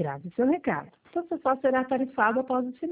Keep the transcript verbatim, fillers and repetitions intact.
grave seu recado. Então, você só será tarifado após o sinal.